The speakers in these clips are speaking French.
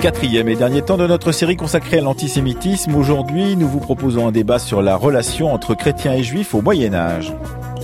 Quatrième et dernier temps de notre série consacrée à l'antisémitisme. Aujourd'hui, nous vous proposons un débat sur la relation entre chrétiens et juifs au Moyen-Âge.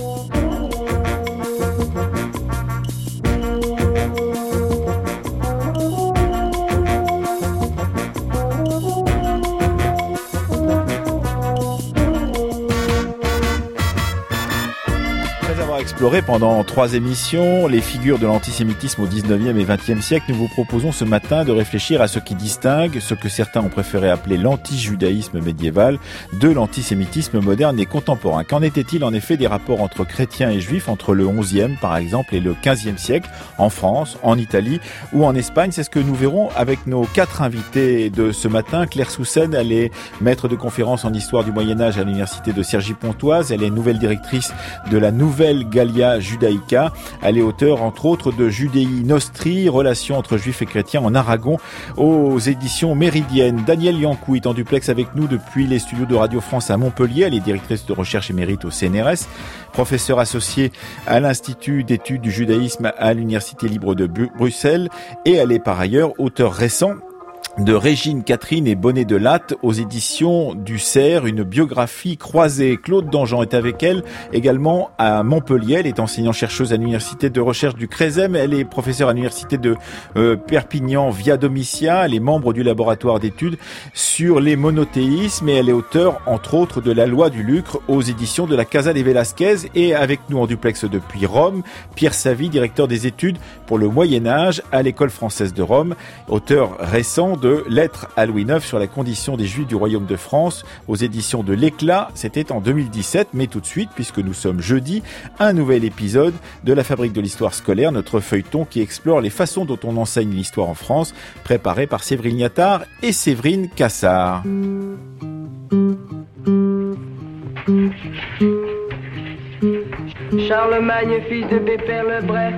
Explorer pendant 3 émissions les figures de l'antisémitisme au 19e et 20e siècle, nous vous proposons ce matin de réfléchir à ce qui distingue ce que certains ont préféré appeler l'anti-judaïsme médiéval de l'antisémitisme moderne et contemporain. Qu'en était-il en effet des rapports entre chrétiens et juifs entre le 11e par exemple et le 15e siècle en France, en Italie ou en Espagne? C'est ce que nous verrons avec nos 4 invités de ce matin. Claire Soussen, elle est maître de conférences en histoire du Moyen-Âge à l'université de Cergy-Pontoise. Elle est nouvelle directrice de la nouvelle Gallia Judaica. Elle est auteure, entre autres, de Judei Nostri, relations entre juifs et chrétiens en Aragon, aux éditions Méridienne. Danielle Yankou est en duplex avec nous depuis les studios de Radio France à Montpellier. Elle est directrice de recherche émérite au CNRS, professeure associée à l'Institut d'études du judaïsme à l'Université libre de Bruxelles, et elle est par ailleurs auteur récent de Régine Catherine et Bonnet de Latte aux éditions du Cerf, une biographie croisée. Claude Danjean est avec elle également à Montpellier. Elle est enseignante-chercheuse à l'université de recherche du Crezem. Elle est professeure à l'université de Perpignan Via Domitia. Elle est membre du laboratoire d'études sur les monothéismes et elle est auteure, entre autres, de La Loi du Lucre aux éditions de la Casa de Velasquez. Et avec nous en duplex depuis Rome, Pierre Savy, directeur des études pour le Moyen-Âge à l'École française de Rome, auteur récent de Lettres à Louis IX sur la condition des Juifs du Royaume de France aux éditions de l'Éclat. C'était en 2017, mais tout de suite, puisque nous sommes jeudi, un nouvel épisode de la Fabrique de l'Histoire scolaire, notre feuilleton qui explore les façons dont on enseigne l'histoire en France, préparé par Séverine Liattard et Séverine Cassard. Charlemagne, fils de Pépère le Bref,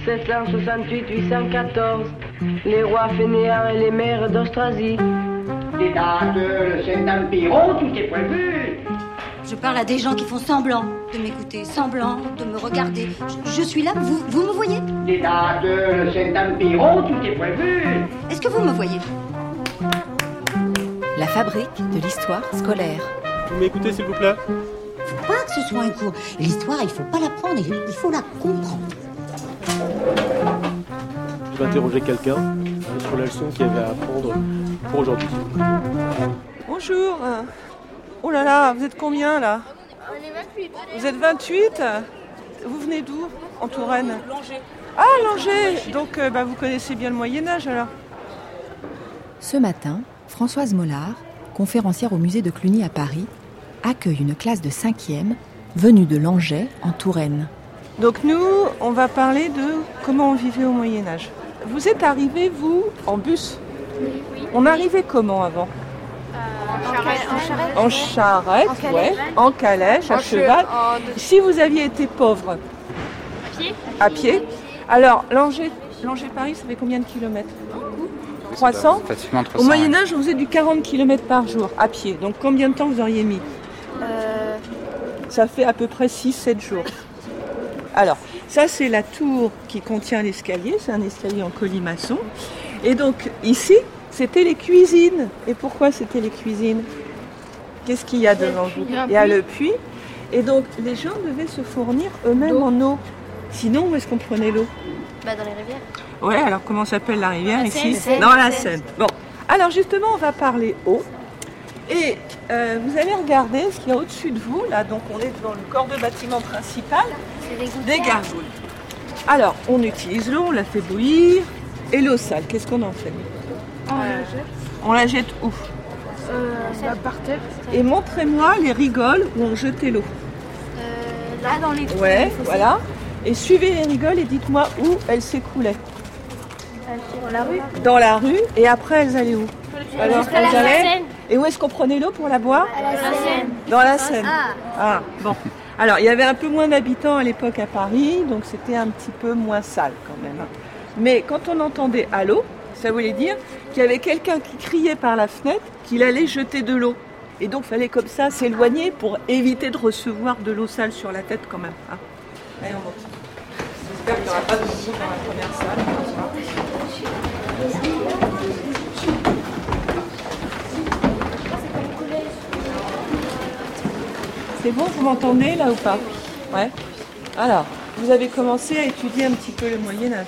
768-814, les rois fainéants et les mères d'Austrasie. Les dates, le Saint-Empire, oh, tout est prévu. Je parle à des gens qui font semblant de m'écouter, semblant de me regarder. Je suis là, vous me voyez? Les dates, le Saint-Empire, oh, tout est prévu. Est-ce que vous me voyez? La Fabrique de l'Histoire scolaire. Vous m'écoutez s'il vous plaît? Faut pas que ce soit un cours. L'histoire, il faut pas l'apprendre, il faut la comprendre. Je vais interroger quelqu'un sur la leçon qu'il y avait à apprendre pour aujourd'hui. Bonjour. Oh là là, vous êtes combien là? On est 28. Vous êtes 28? Vous venez d'où? En Touraine? Langeais. Ah, Langeais. Donc vous connaissez bien le Moyen-Âge alors? Ce matin, Françoise Mollard, conférencière au musée de Cluny à Paris, accueille une classe de 5e venue de Langeais en Touraine. Donc nous, on va parler de comment on vivait au Moyen-Âge. Vous êtes arrivés, vous, en bus? Oui. On arrivait comment avant? En charrette, ouais. En calèche, à cheval. Si vous aviez été pauvre? À pied. Alors, Langeais-Paris, ça fait combien de kilomètres? 300? Facilement 300. Au Moyen-Âge, on faisait du 40 km par jour, à pied. Donc combien de temps vous auriez mis? Ça fait à peu près 6-7 jours. Alors, ça c'est la tour qui contient l'escalier, c'est un escalier en colimaçon. Et donc ici, c'était les cuisines. Et pourquoi c'était les cuisines? Qu'est-ce qu'il y a devant vous? Il y a le puits. Et donc les gens devaient se fournir eux-mêmes en eau. Sinon, où est-ce qu'on prenait l'eau? Dans les rivières. Ouais, alors comment s'appelle la rivière ici? Seine. Dans la Seine. Bon, alors justement, on va parler eau. Et vous allez regarder ce qu'il y a au-dessus de vous. Là, donc on est devant le corps de bâtiment principal. Des gargouilles. Alors, on utilise l'eau, on la fait bouillir. Et l'eau sale, qu'est-ce qu'on en fait? On la jette où? Par terre. Et montrez-moi les rigoles où on jetait l'eau. Là, dans les trous. Ouais, voilà. Et suivez les rigoles et dites-moi où elles s'écoulaient. Dans la rue. Dans la rue. Et après, elles allaient où? Alors, Jusqu'à la Seine. Et où est-ce qu'on prenait l'eau pour la boire? À la Seine. Dans la Seine. Ah, bon. Alors, il y avait un peu moins d'habitants à l'époque à Paris, donc c'était un petit peu moins sale quand même. Mais quand on entendait « allô », ça voulait dire qu'il y avait quelqu'un qui criait par la fenêtre qu'il allait jeter de l'eau. Et donc, il fallait comme ça s'éloigner pour éviter de recevoir de l'eau sale sur la tête quand même. Hein. Allez, on monte. J'espère qu'il n'y aura pas de soucis dans la première salle. C'est bon, vous m'entendez là ou pas? Ouais. Alors, vous avez commencé à étudier un petit peu le Moyen-Âge.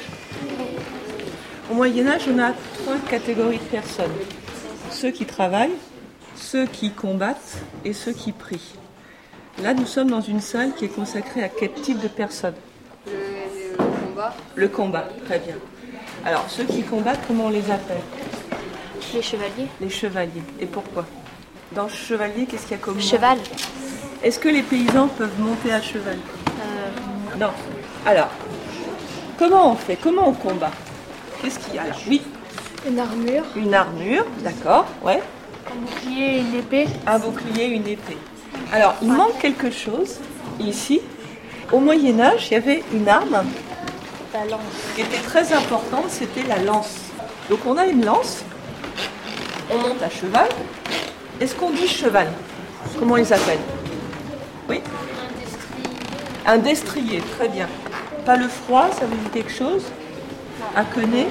Au Moyen-Âge, on a 3 catégories de personnes. Ceux qui travaillent, ceux qui combattent et ceux qui prient. Là, nous sommes dans une salle qui est consacrée à quel type de personnes? Le combat. Le combat, très bien. Alors, ceux qui combattent, comment on les appelle? Les chevaliers. Les chevaliers. Et pourquoi? Dans chevalier, qu'est-ce qu'il y a comme mot? Cheval. Est-ce que les paysans peuvent monter à cheval? Non. Alors, comment on fait? Comment on combat? Qu'est-ce qu'il y a là? Oui. Une armure. Une armure, d'accord, ouais. Un bouclier et une épée. Un bouclier, une épée. Alors, il manque quelque chose ici. Au Moyen-Âge, il y avait une arme La lance. qui était très importante, c'était la lance. Donc, on a une lance, on monte à cheval. Est-ce qu'on dit cheval? Comment on les appelle? Oui? Un destrier, très bien. Pas le froid, ça vous dit quelque chose? À quener.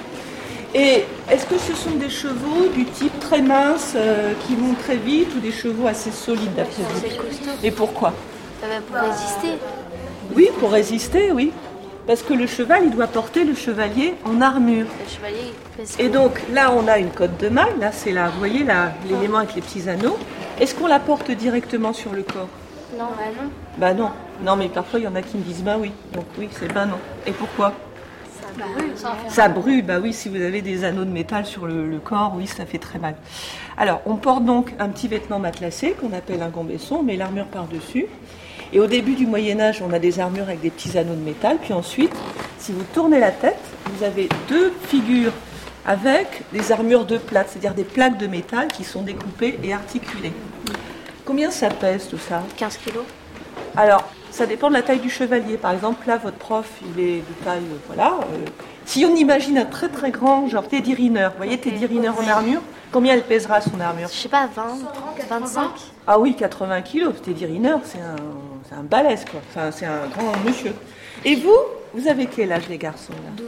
Et est-ce que ce sont des chevaux du type très mince qui vont très vite ou des chevaux assez solides d'après vous? C'est costaud. Et pourquoi? Pour résister. Oui, pour résister, oui. Parce que le cheval, il doit porter le chevalier en armure. Le chevalier. Et donc là, on a une cotte de maille. Là, c'est là, vous voyez là, l'élément avec les petits anneaux. Est-ce qu'on la porte directement sur le corps? Non, non. Bah non. Non, mais parfois, il y en a qui me disent bah oui. Donc oui, c'est bah non. Et pourquoi? Ça brûle. Ça brûle, bah oui, si vous avez des anneaux de métal sur le corps, oui, ça fait très mal. Alors, on porte donc un petit vêtement matelassé qu'on appelle un gambesson, on met l'armure par-dessus. Et au début du Moyen-Âge, on a des armures avec des petits anneaux de métal. Puis ensuite, si vous tournez la tête, vous avez 2 figures avec des armures de plate, c'est-à-dire des plaques de métal qui sont découpées et articulées. Combien ça pèse tout ça? 15 kilos. Alors, ça dépend de la taille du chevalier. Par exemple, là, votre prof, il est de taille, voilà. Si on imagine un très très grand, genre Teddy Riner, vous voyez Teddy Riner en armure, combien elle pèsera son armure? Je sais pas, 20, 30, 25. Ah oui, 80 kilos. Teddy Riner, c'est un balèze, quoi. Enfin, c'est un grand monsieur. Et vous avez quel âge, les garçons là?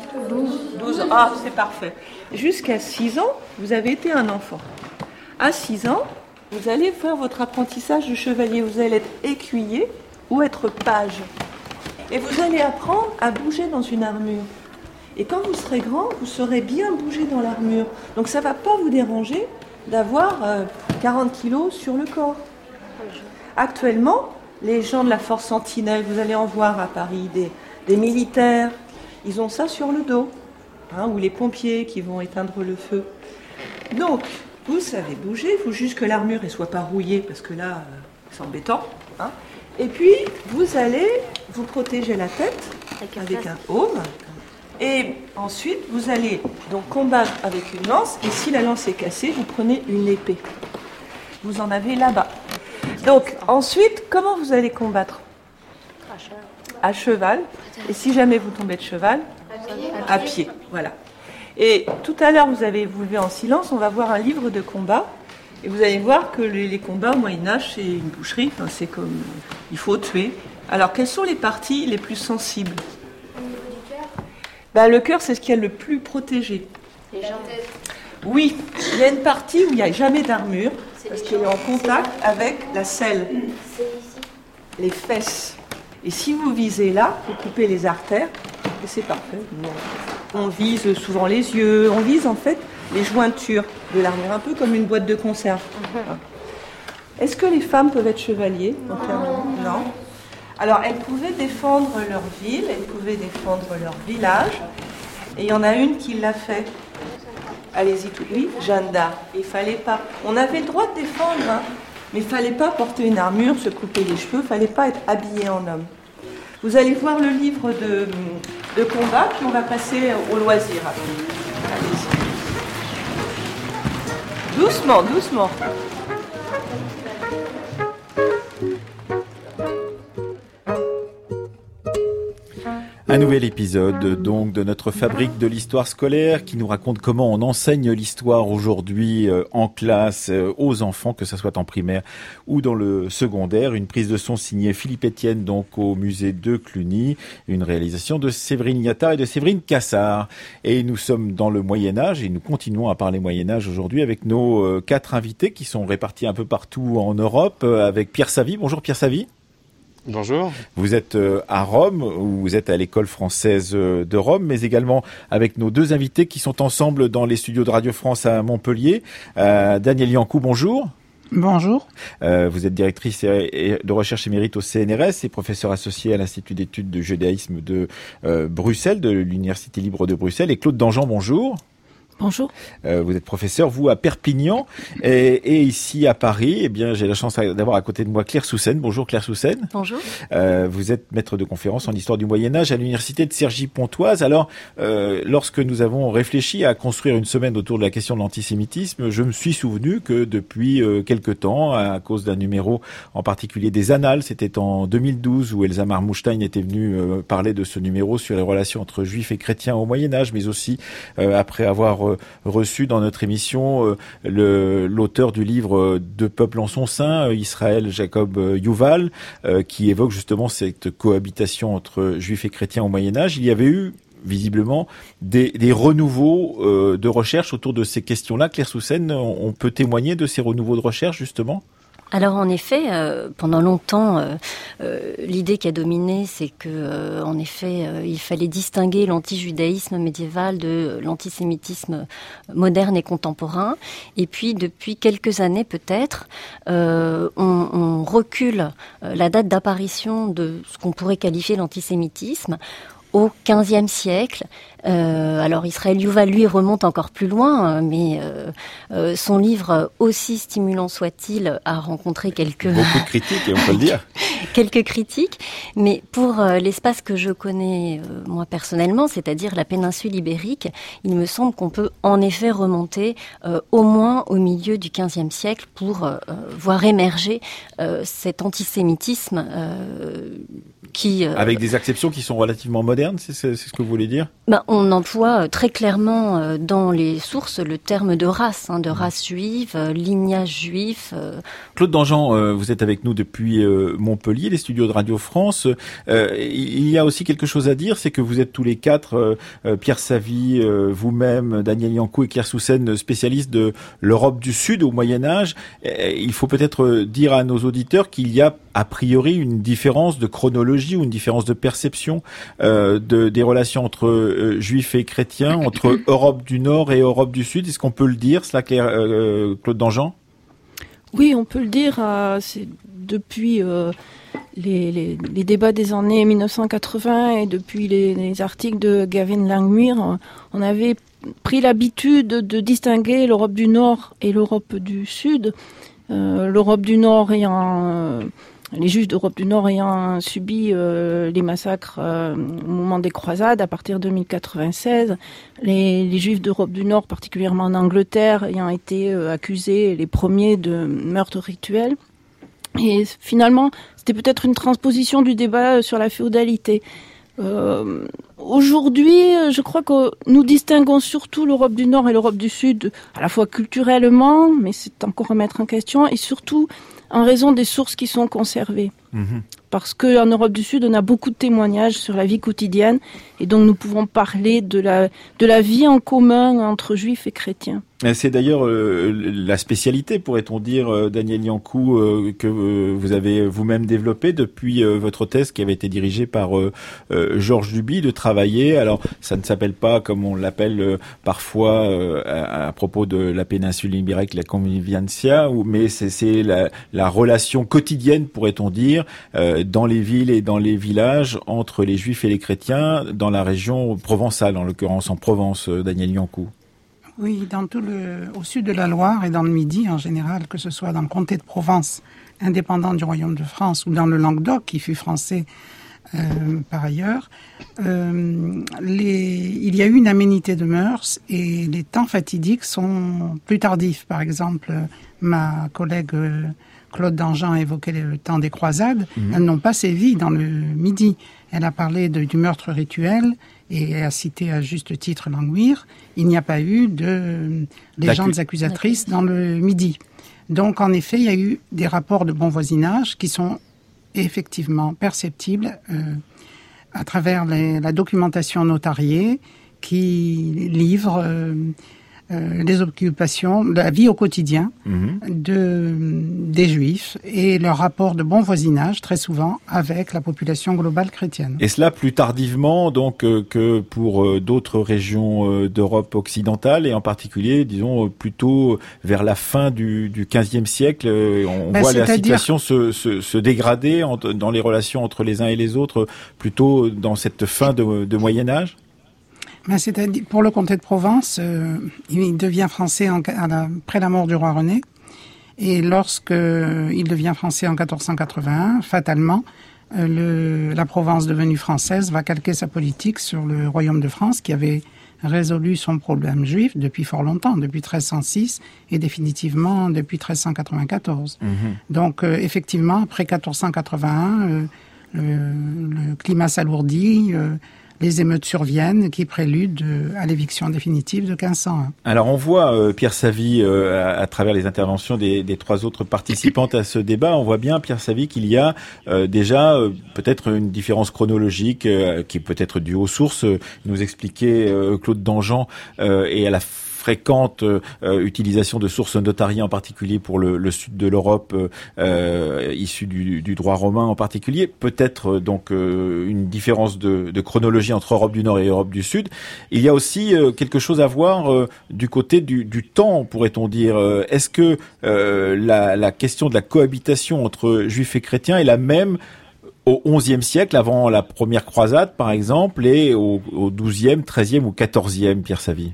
12 ans. Ah, c'est parfait. Jusqu'à 6 ans, vous avez été un enfant. À 6 ans, vous allez faire votre apprentissage de chevalier. Vous allez être écuyer ou être page. Et vous allez apprendre à bouger dans une armure. Et quand vous serez grand, vous saurez bien bouger dans l'armure. Donc ça ne va pas vous déranger d'avoir 40 kilos sur le corps. Actuellement, les gens de la force Sentinelle, vous allez en voir à Paris, des militaires, ils ont ça sur le dos. Ou les pompiers qui vont éteindre le feu. Donc, vous savez bouger, il faut juste que l'armure ne soit pas rouillée, parce que là, c'est embêtant. Et puis, vous allez vous protéger la tête avec un aume. Et ensuite, vous allez donc combattre avec une lance. Et si la lance est cassée, vous prenez une épée. Vous en avez là-bas. Donc, ensuite, comment vous allez combattre? À cheval. Et si jamais vous tombez de cheval? À pied. Voilà. Et tout à l'heure, vous avez levé en silence, on va voir un livre de combat. Et vous allez voir que les combats au Moyen-Âge, c'est une boucherie. Enfin, c'est comme... Il faut tuer. Alors, quelles sont les parties les plus sensibles? Le cœur, c'est ce qui est le plus protégé. Les jambes. Oui, il y a une partie où il n'y a jamais d'armure, parce qu'il est en contact avec la selle. C'est ici. Les fesses. Et si vous visez là, vous coupez les artères, et c'est parfait. On vise souvent les yeux, on vise en fait les jointures de l'armure, un peu comme une boîte de conserve. Est-ce que les femmes peuvent être chevaliers? Non. Alors, elles pouvaient défendre leur ville, elles pouvaient défendre leur village, et il y en a une qui l'a fait. Allez-y tout de suite, Jeanne d'Arc. Il fallait pas. On avait le droit de défendre, mais il fallait pas porter une armure, se couper les cheveux, il fallait pas être habillé en homme. Vous allez voir le livre de combat, puis on va passer au loisir. Allez-y. Doucement, doucement. Un nouvel épisode donc de notre fabrique de l'histoire scolaire qui nous raconte comment on enseigne l'histoire aujourd'hui en classe aux enfants, que ce soit en primaire ou dans le secondaire. Une prise de son signée Philippe Etienne donc au musée de Cluny, une réalisation de Séverine Liattard et de Séverine Cassard. Et nous sommes dans le Moyen-Âge et nous continuons à parler Moyen-Âge aujourd'hui avec nos 4 invités qui sont répartis un peu partout en Europe, avec Pierre Savy. Bonjour Pierre Savy. Bonjour. Vous êtes à Rome, ou vous êtes à l'école française de Rome, mais également avec nos 2 invités qui sont ensemble dans les studios de Radio France à Montpellier. Danielle Yancou, bonjour. Bonjour. Vous êtes directrice de recherche émérite au CNRS et professeur associé à l'Institut d'études de judaïsme de Bruxelles, de l'Université libre de Bruxelles. Et Claude Dangean, bonjour. Bonjour. Vous êtes professeur, vous, à Perpignan et ici à Paris. Eh bien, j'ai la chance d'avoir à côté de moi Claire Soussen. Bonjour Claire Soussen. Bonjour. Vous êtes maître de conférence en histoire du Moyen-Âge à l'université de Cergy-Pontoise. Alors, lorsque nous avons réfléchi à construire une semaine autour de la question de l'antisémitisme, je me suis souvenu que depuis quelque temps, à cause d'un numéro en particulier des Annales, c'était en 2012 où Elsa Marmoustein était venue parler de ce numéro sur les relations entre juifs et chrétiens au Moyen-Âge, mais aussi après avoir reçu dans notre émission l'auteur du livre Deux peuples en son sein, Israël Jacob Yuval, qui évoque justement cette cohabitation entre juifs et chrétiens au Moyen-Âge. Il y avait eu visiblement des renouveaux de recherche autour de ces questions-là. Claire Soussen, on peut témoigner de ces renouveaux de recherche justement ? Alors en effet, pendant longtemps, l'idée qui a dominé, c'est que en effet, il fallait distinguer l'antijudaïsme médiéval de l'antisémitisme moderne et contemporain. Et puis depuis quelques années peut-être, on recule la date d'apparition de ce qu'on pourrait qualifier d'antisémitisme au XVe siècle. Alors Israël Yuval, lui, remonte encore plus loin, mais son livre, aussi stimulant soit-il, a rencontré beaucoup de critiques, on peut le dire. Quelques critiques, mais pour l'espace que je connais moi personnellement, c'est-à-dire la péninsule ibérique, il me semble qu'on peut en effet remonter au moins au milieu du XVe siècle pour voir émerger cet antisémitisme qui... Avec des acceptions qui sont relativement modernes, c'est ce que vous voulez dire ? On emploie très clairement dans les sources le terme de race, de race juive, lignage juif. Claude Dangean, vous êtes avec nous depuis Montpellier, les studios de Radio France. Il y a aussi quelque chose à dire, c'est que vous êtes tous les 4, Pierre Savy, vous-même, Danielle Yancou et Claire Soussen, spécialistes de l'Europe du Sud au Moyen-Âge. Il faut peut-être dire à nos auditeurs qu'il y a a priori une différence de chronologie ou une différence de perception des relations entre juifs et chrétiens, entre Europe du Nord et Europe du Sud. Est-ce qu'on peut le dire, cela, Claude Dangean ? Oui, on peut le dire. C'est depuis les débats des années 1980 et depuis les articles de Gavin Langmuir, on avait pris l'habitude de distinguer l'Europe du Nord et l'Europe du Sud. L'Europe du Nord ayant... les Juifs d'Europe du Nord ayant subi les massacres au moment des croisades à partir de 1096, les Juifs d'Europe du Nord, particulièrement en Angleterre, ayant été accusés les premiers de meurtres rituels. Et finalement, c'était peut-être une transposition du débat sur la féodalité. Aujourd'hui, je crois que nous distinguons surtout l'Europe du Nord et l'Europe du Sud, à la fois culturellement, mais c'est encore à mettre en question, et surtout en raison des sources qui sont conservées. Parce qu'en Europe du Sud, on a beaucoup de témoignages sur la vie quotidienne, et donc nous pouvons parler de la vie en commun entre juifs et chrétiens. C'est d'ailleurs la spécialité, pourrait-on dire, Danielle Yancou, que vous avez vous-même développée depuis votre thèse qui avait été dirigée par Georges Duby, de travailler. Alors, ça ne s'appelle pas, comme on l'appelle parfois à propos de la péninsule ibérique, la convivencia, mais c'est la relation quotidienne, pourrait-on dire, dans les villes et dans les villages entre les juifs et les chrétiens, dans la région provençale, en l'occurrence en Provence, Danielle Yancou. Oui, au sud de la Loire et dans le Midi en général, que ce soit dans le comté de Provence, indépendant du royaume de France, ou dans le Languedoc, qui fut français par ailleurs. Il y a eu une aménité de mœurs et les temps fatidiques sont plus tardifs. Par exemple, ma collègue Claude Danjean a évoqué le temps des croisades. Elles n'ont pas sévi dans le Midi. Elle a parlé du meurtre rituel et a cité à juste titre Langmuir. Il n'y a pas eu de légendes accusatrices dans le Midi. Donc, en effet, il y a eu des rapports de bon voisinage qui sont effectivement perceptibles à travers la documentation notariée qui livre les occupations, la vie au quotidien des Juifs et leur rapport de bon voisinage, très souvent, avec la population globale chrétienne. Et cela plus tardivement donc que pour d'autres régions d'Europe occidentale et en particulier, disons, plutôt vers la fin du XVe siècle. On voit la situation se dégrader dans les relations entre les uns et les autres, plutôt dans cette fin de Moyen-Âge. C'est-à-dire, pour le comté de Provence, il devient français après la mort du roi René. Et lorsque il devient français en 1481, fatalement, la Provence devenue française va calquer sa politique sur le royaume de France qui avait résolu son problème juif depuis fort longtemps, depuis 1306 et définitivement depuis 1394. Donc, effectivement, après 1481, le climat s'alourdit, les émeutes surviennent qui préludent à l'éviction définitive de 1501. Alors on voit, Pierre Savy, à travers les interventions des trois autres participantes à ce débat, on voit bien, Pierre Savy, qu'il y a déjà peut-être une différence chronologique qui est peut-être due aux sources, nous expliquait Claude Danjean, et à la fréquente utilisation de sources notariées, en particulier pour le sud de l'Europe, issu du droit romain en particulier. Peut-être donc une différence de chronologie entre Europe du Nord et Europe du Sud. Il y a aussi quelque chose à voir du côté du temps, pourrait-on dire. Est-ce que la question de la cohabitation entre juifs et chrétiens est la même au XIe siècle, avant la première croisade, par exemple, et au XIIe, XIIIe ou XIVe, Pierre Savy?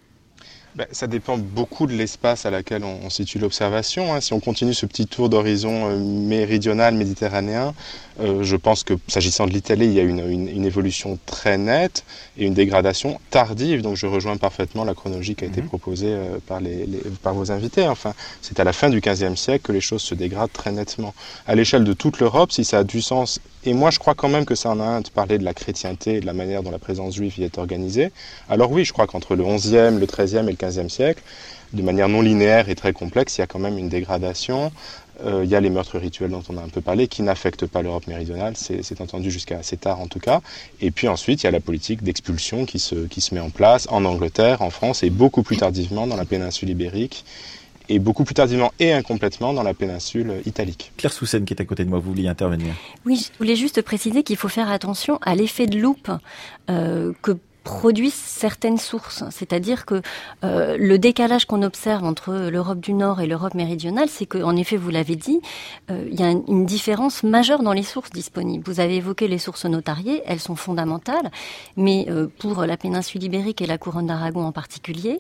Ça dépend beaucoup de l'espace à laquelle on situe l'observation. Si on continue ce petit tour d'horizon méridional, méditerranéen, je pense que, s'agissant de l'Italie, il y a une évolution très nette et une dégradation tardive. Donc je rejoins parfaitement la chronologie qui a été proposée par vos invités. Enfin, c'est à la fin du XVe siècle que les choses se dégradent très nettement. À l'échelle de toute l'Europe, si ça a du sens, et moi je crois quand même que ça en a un de parler de la chrétienté et de la manière dont la présence juive y est organisée, alors oui, je crois qu'entre le XIe, le XIIIe et le XVe siècle, de manière non linéaire et très complexe, il y a quand même une dégradation. Il y a les meurtres rituels dont on a un peu parlé, qui n'affectent pas l'Europe méridionale, c'est entendu jusqu'à assez tard en tout cas. Et puis ensuite, il y a la politique d'expulsion qui se met en place en Angleterre, en France, et beaucoup plus tardivement dans la péninsule ibérique, et beaucoup plus tardivement et incomplètement dans la péninsule italique. Claire Soussen, qui est à côté de moi, vous vouliez intervenir? Oui, je voulais juste préciser qu'il faut faire attention à l'effet de loupe que produisent certaines sources. C'est-à-dire que le décalage qu'on observe entre l'Europe du Nord et l'Europe méridionale, c'est qu'en effet, vous l'avez dit, il y a une différence majeure dans les sources disponibles. Vous avez évoqué les sources notariées, elles sont fondamentales, mais pour la péninsule ibérique et la couronne d'Aragon en particulier,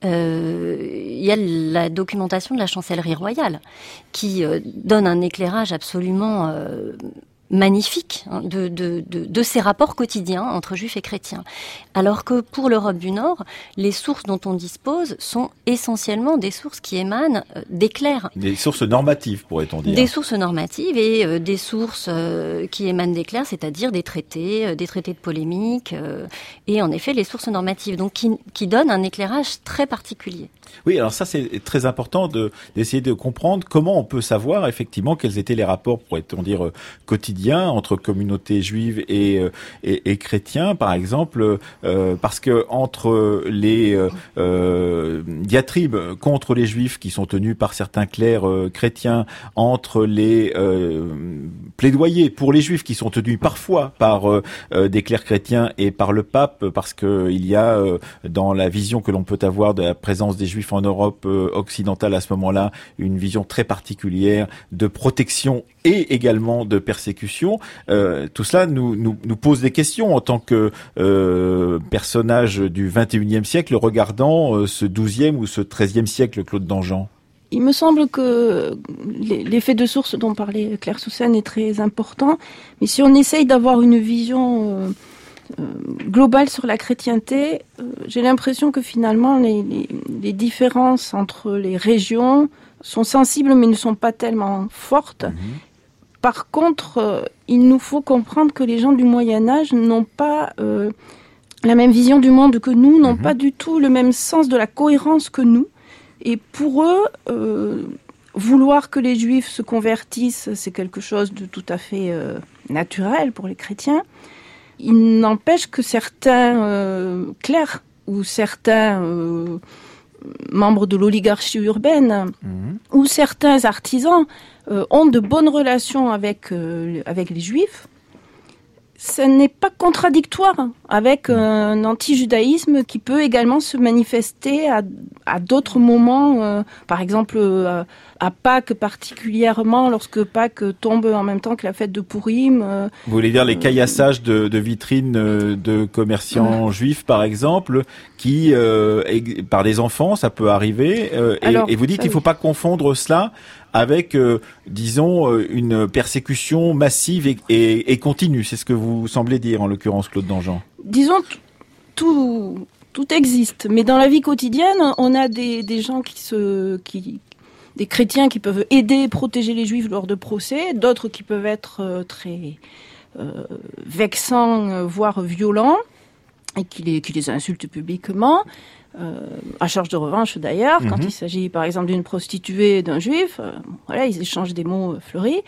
il y a la documentation de la chancellerie royale qui donne un éclairage absolument magnifique de ces rapports quotidiens entre juifs et chrétiens. Alors que pour l'Europe du Nord, les sources dont on dispose sont essentiellement des sources qui émanent des clercs. Des sources normatives, pourrait-on dire. Des sources normatives et des sources qui émanent des clercs, c'est-à-dire des traités de polémique, et en effet les sources normatives, donc qui donnent un éclairage très particulier. Oui, alors ça c'est très important d'essayer de comprendre comment on peut savoir effectivement quels étaient les rapports, pourrait-on dire, quotidiens entre communautés juives et chrétiens, par exemple, parce que entre les diatribes contre les juifs qui sont tenus par certains clercs chrétiens, entre les plaidoyers pour les juifs qui sont tenus parfois par des clercs chrétiens et par le pape, parce que il y a dans la vision que l'on peut avoir de la présence des juifs en Europe occidentale à ce moment-là une vision très particulière de protection et également de persécution. Tout cela nous pose des questions en tant que personnage du XXIe siècle regardant ce XIIe ou ce XIIIe siècle, Claude Danjean. il me semble que l'effet de source dont parlait Claire Soussen est très important, mais si on essaye d'avoir une vision globale sur la chrétienté, j'ai l'impression que finalement les différences entre les régions sont sensibles mais ne sont pas tellement fortes. Par contre, il nous faut comprendre que les gens du Moyen-Âge n'ont pas la même vision du monde que nous, n'ont pas du tout le même sens de la cohérence que nous. Et pour eux, vouloir que les Juifs se convertissent, c'est quelque chose de tout à fait naturel pour les chrétiens. Il n'empêche que certains clercs ou certains membres de l'oligarchie urbaine ou certains artisans ont de bonnes relations avec les Juifs. Ce n'est pas contradictoire avec un anti-judaïsme qui peut également se manifester à d'autres moments, par exemple à Pâques particulièrement, lorsque Pâques tombe en même temps que la fête de Pourim. Vous voulez dire les caillassages de vitrines de commerçants juifs, par exemple, qui, par des enfants, ça peut arriver. Et vous dites qu'il ne faut pas confondre cela avec, disons, une persécution massive et continue. C'est ce que vous semblez dire, en l'occurrence, Claude Danjean. Disons, tout existe. Mais dans la vie quotidienne, on a des gens des chrétiens qui peuvent aider, protéger les juifs lors de procès, d'autres qui peuvent être très vexants, voire violents, et qui les insultent publiquement. À charge de revanche d'ailleurs, quand il s'agit par exemple d'une prostituée et d'un juif, voilà, ils échangent des mots fleuris.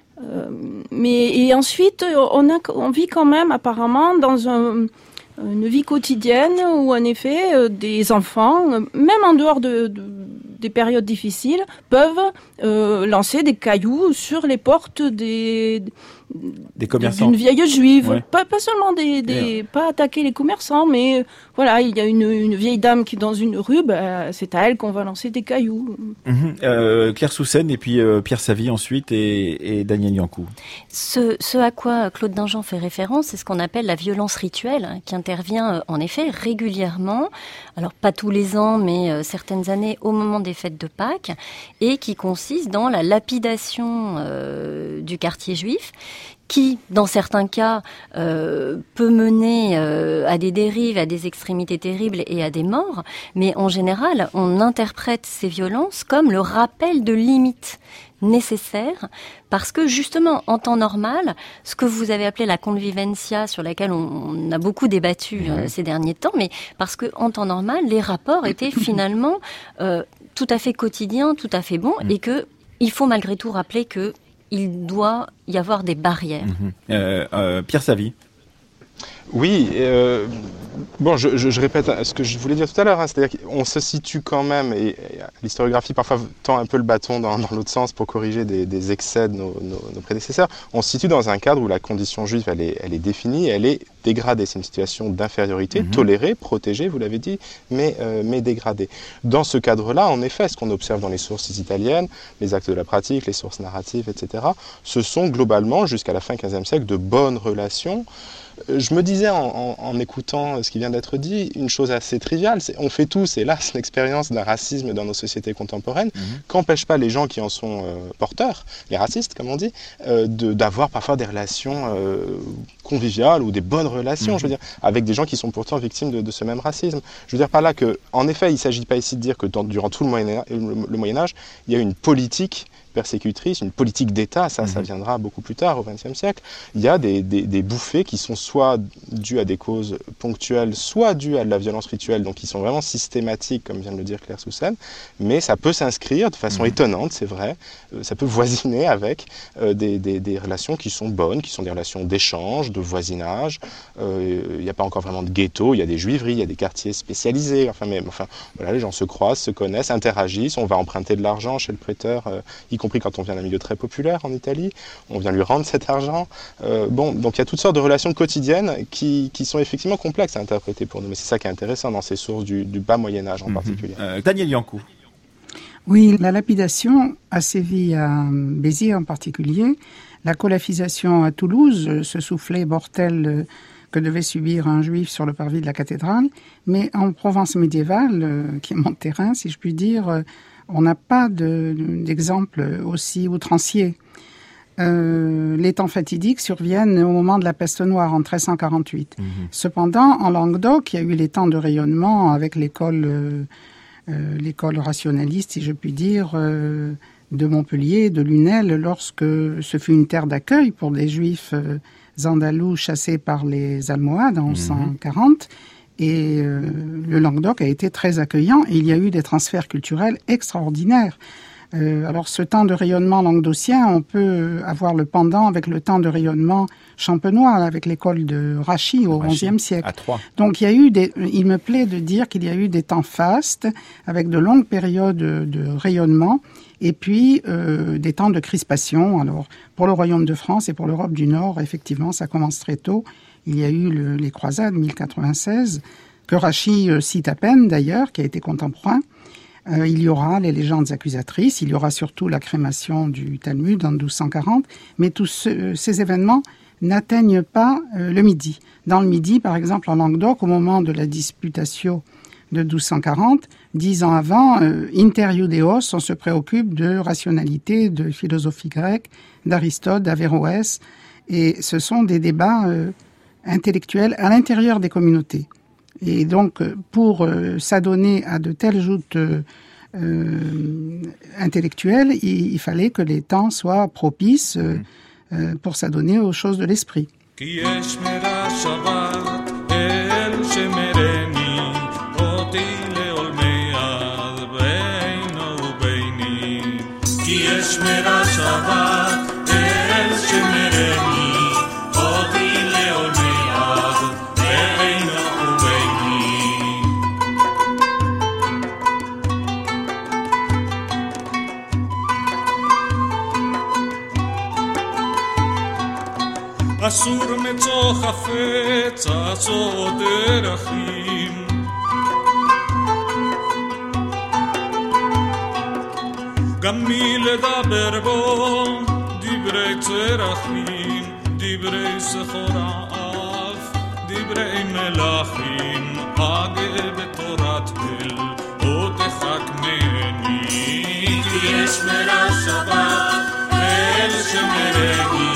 Et ensuite, on vit quand même apparemment dans une vie quotidienne où en effet des enfants, même en dehors des périodes difficiles, peuvent lancer des cailloux sur les portes des commerçants, d'une vieille juive. Ouais. Pas seulement pas attaquer les commerçants, mais voilà, il y a une vieille dame qui est dans une rue, c'est à elle qu'on va lancer des cailloux. Claire Soussen et puis Pierre Savy ensuite et Daniel Yankou. Ce à quoi Claude Danjean fait référence, c'est ce qu'on appelle la violence rituelle, qui intervient en effet régulièrement, alors pas tous les ans, mais certaines années au moment des fêtes de Pâques, et qui consiste dans la lapidation du quartier juif, qui, dans certains cas, peut mener à des dérives, à des extrémités terribles et à des morts. Mais en général, on interprète ces violences comme le rappel de limites nécessaires, parce que justement, en temps normal, ce que vous avez appelé la convivencia, sur laquelle on a beaucoup débattu ces derniers temps, mais parce que en temps normal, les rapports étaient finalement tout à fait quotidiens, tout à fait bons, et que il faut malgré tout rappeler que il doit y avoir des barrières. Pierre Savy. Oui, bon, je répète ce que je voulais dire tout à l'heure, c'est-à-dire qu'on se situe quand même, et l'historiographie parfois tend un peu le bâton dans l'autre sens pour corriger des excès de nos prédécesseurs, on se situe dans un cadre où la condition juive, elle est définie, elle est dégradée. C'est une situation d'infériorité, tolérée, protégée, vous l'avez dit, mais dégradée. Dans ce cadre-là, en effet, ce qu'on observe dans les sources italiennes, les actes de la pratique, les sources narratives, etc., ce sont globalement, jusqu'à la fin du XVe siècle, de bonnes relations. Je me disais en écoutant ce qui vient d'être dit, une chose assez triviale, on fait tous, hélas, l'expérience d'un racisme dans nos sociétés contemporaines, qu'empêche pas les gens qui en sont porteurs, les racistes comme on dit, d'avoir parfois des relations conviviales ou des bonnes relations, je veux dire, avec des gens qui sont pourtant victimes de ce même racisme. Je veux dire par là que, en effet, il ne s'agit pas ici de dire que durant tout le Moyen-Âge, il y a une politique persécutrice, une politique d'État, ça viendra beaucoup plus tard, au XXe siècle. Il y a des bouffées qui sont soit dues à des causes ponctuelles, soit dues à de la violence rituelle, donc qui sont vraiment systématiques, comme vient de le dire Claire Soussen, mais ça peut s'inscrire de façon étonnante, c'est vrai, ça peut voisiner avec des relations qui sont bonnes, qui sont des relations d'échange, de voisinage. Il n'y a pas encore vraiment de ghetto, il y a des juiveries, il y a des quartiers spécialisés, enfin voilà, les gens se croisent, se connaissent, interagissent, on va emprunter de l'argent chez le prêteur, y compris quand on vient d'un milieu très populaire en Italie, on vient lui rendre cet argent. Donc il y a toutes sortes de relations quotidiennes qui sont effectivement complexes à interpréter pour nous, mais c'est ça qui est intéressant dans ces sources du bas Moyen-Âge en particulier. Daniel Yankou. Oui, la lapidation a sévi à Béziers en particulier, la colafisation à Toulouse, ce soufflet mortel que devait subir un juif sur le parvis de la cathédrale, mais en Provence médiévale, qui est mon terrain, si je puis dire, on n'a pas d'exemple aussi outrancier. Les temps fatidiques surviennent au moment de la peste noire en 1348. Cependant, en Languedoc, il y a eu les temps de rayonnement avec l'école rationaliste, si je puis dire, de Montpellier, de Lunel, lorsque ce fut une terre d'accueil pour des juifs andalous chassés par les Almohades en 1140. Et le Languedoc a été très accueillant et il y a eu des transferts culturels extraordinaires. Alors ce temps de rayonnement languedocien, on peut avoir le pendant avec le temps de rayonnement champenois, avec l'école de Rachy au XIe siècle. À Troyes. Donc il me plaît de dire qu'il y a eu des temps fastes, avec de longues périodes de rayonnement, et puis des temps de crispation. Alors pour le Royaume de France et pour l'Europe du Nord, effectivement, ça commence très tôt. Il y a eu les croisades 1096, que Rachy cite à peine d'ailleurs, qui a été contemporain. Il y aura les légendes accusatrices, il y aura surtout la crémation du Talmud en 1240, mais tous ces événements n'atteignent pas le Midi. Dans le Midi, par exemple, en Languedoc, au moment de la disputatio de 1240, 10 ans avant, inter iudeos, on se préoccupe de rationalité, de philosophie grecque, d'Aristote, d'Averroès, et ce sont des débats intellectuels à l'intérieur des communautés. Et donc, pour s'adonner à de telles joutes intellectuelles, il fallait que les temps soient propices pour s'adonner aux choses de l'esprit. אסור מצוא חפץ עצות דרכים גם מי לדבר בו דברי צרכים דברי סחור האף דברי מלאכים אגה בתורת אל או תחכמני כי יש מרע שבת אל שמרני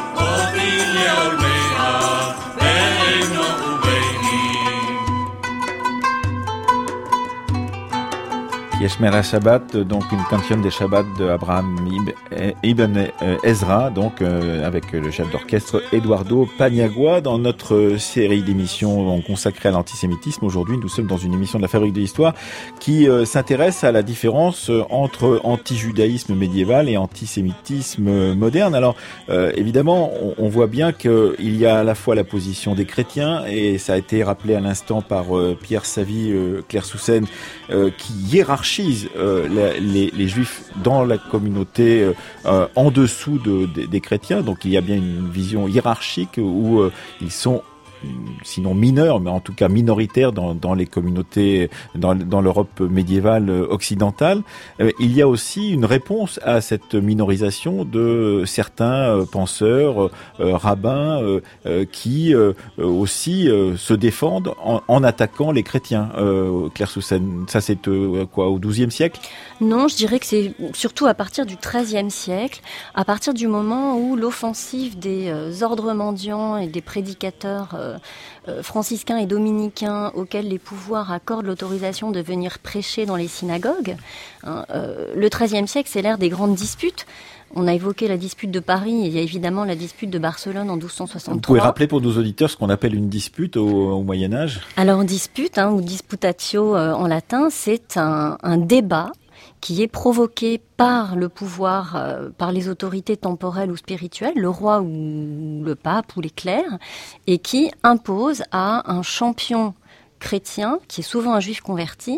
Yeshmera Shabbat, donc une cantion des Shabbats d'Abraham Ibn Ezra, donc avec le chef d'orchestre Eduardo Paniagua. Dans notre série d'émissions consacrée à l'antisémitisme, aujourd'hui nous sommes dans une émission de la Fabrique de l'Histoire qui s'intéresse à la différence entre anti-judaïsme médiéval et antisémitisme moderne. Alors évidemment, on voit bien qu'il y a à la fois la position des chrétiens, et ça a été rappelé à l'instant par Pierre Savy, Claire Soussen, qui hiérarchise les juifs dans la communauté en dessous des chrétiens. Donc il y a bien une vision hiérarchique où ils sont sinon mineurs, mais en tout cas minoritaires dans les communautés, dans l'Europe médiévale occidentale. Il y a aussi une réponse à cette minorisation de certains penseurs, rabbins, qui aussi se défendent en attaquant les chrétiens. Claire Soussen, ça c'est quoi, au XIIe siècle ? Non, je dirais que c'est surtout à partir du XIIIe siècle, à partir du moment où l'offensive des ordres mendiants et des prédicateurs franciscains et dominicains auxquels les pouvoirs accordent l'autorisation de venir prêcher dans les synagogues. Le XIIIe siècle, c'est l'ère des grandes disputes. On a évoqué la dispute de Paris, et il y a évidemment la dispute de Barcelone en 1263. Vous pouvez rappeler pour nos auditeurs ce qu'on appelle une dispute au Moyen-Âge ? Alors, dispute, ou disputatio en latin, c'est un débat qui est provoqué par le pouvoir, par les autorités temporelles ou spirituelles, le roi ou le pape ou les clercs, et qui impose à un champion chrétien, qui est souvent un juif converti,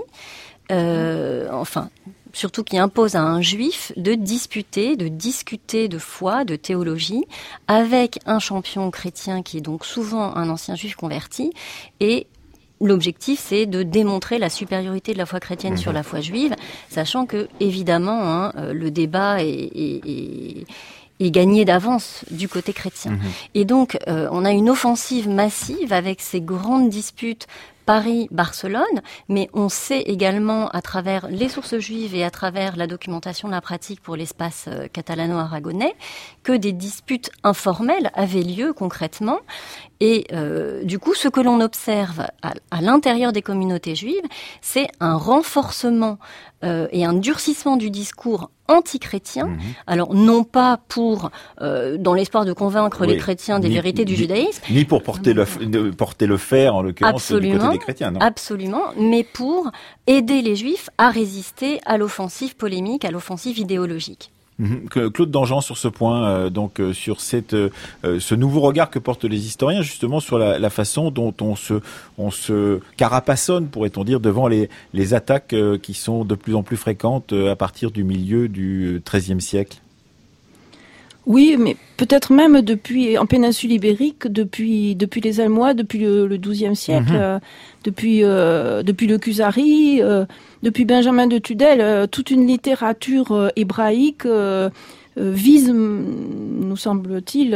surtout qui impose à un juif de discuter de foi, de théologie, avec un champion chrétien qui est donc souvent un ancien juif converti, et l'objectif, c'est de démontrer la supériorité de la foi chrétienne sur la foi juive, sachant que, évidemment, le débat est est gagné d'avance du côté chrétien. Et donc, on a une offensive massive avec ces grandes disputes Paris-Barcelone, mais on sait également à travers les sources juives et à travers la documentation de la pratique pour l'espace catalano-aragonais que des disputes informelles avaient lieu concrètement. Et du coup, ce que l'on observe à l'intérieur des communautés juives, c'est un renforcement et un durcissement du discours anti-chrétien. Alors, non pas pour, dans l'espoir de convaincre les chrétiens des vérités du judaïsme. Ni pour porter le fer, en l'occurrence, du côté des chrétiens, non ? Absolument, mais pour aider les juifs à résister à l'offensive polémique, à l'offensive idéologique. Claude Dangean sur ce point, sur ce nouveau regard que portent les historiens justement sur la façon dont on se carapaçonne, pourrait-on dire, devant les attaques qui sont de plus en plus fréquentes à partir du milieu du XIIIe siècle. Oui, mais peut-être même en péninsule ibérique, depuis les Almohades, depuis le XIIe siècle, depuis le Khuzari, depuis Benjamin de Tudel, toute une littérature hébraïque vise, nous semble-t-il,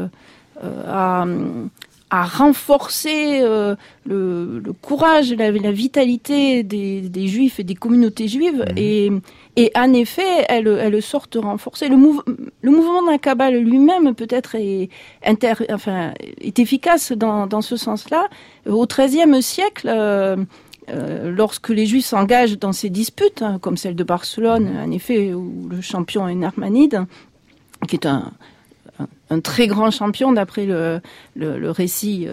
à renforcer le courage, la vitalité des Juifs et des communautés juives, et en effet, elles sortent renforcées. Le mouvement de la Kabbale lui-même peut-être est efficace dans ce sens-là. Au XIIIe siècle, lorsque les Juifs s'engagent dans ces disputes, comme celle de Barcelone, en effet, où le champion est Narmanide, qui est un très grand champion d'après le récit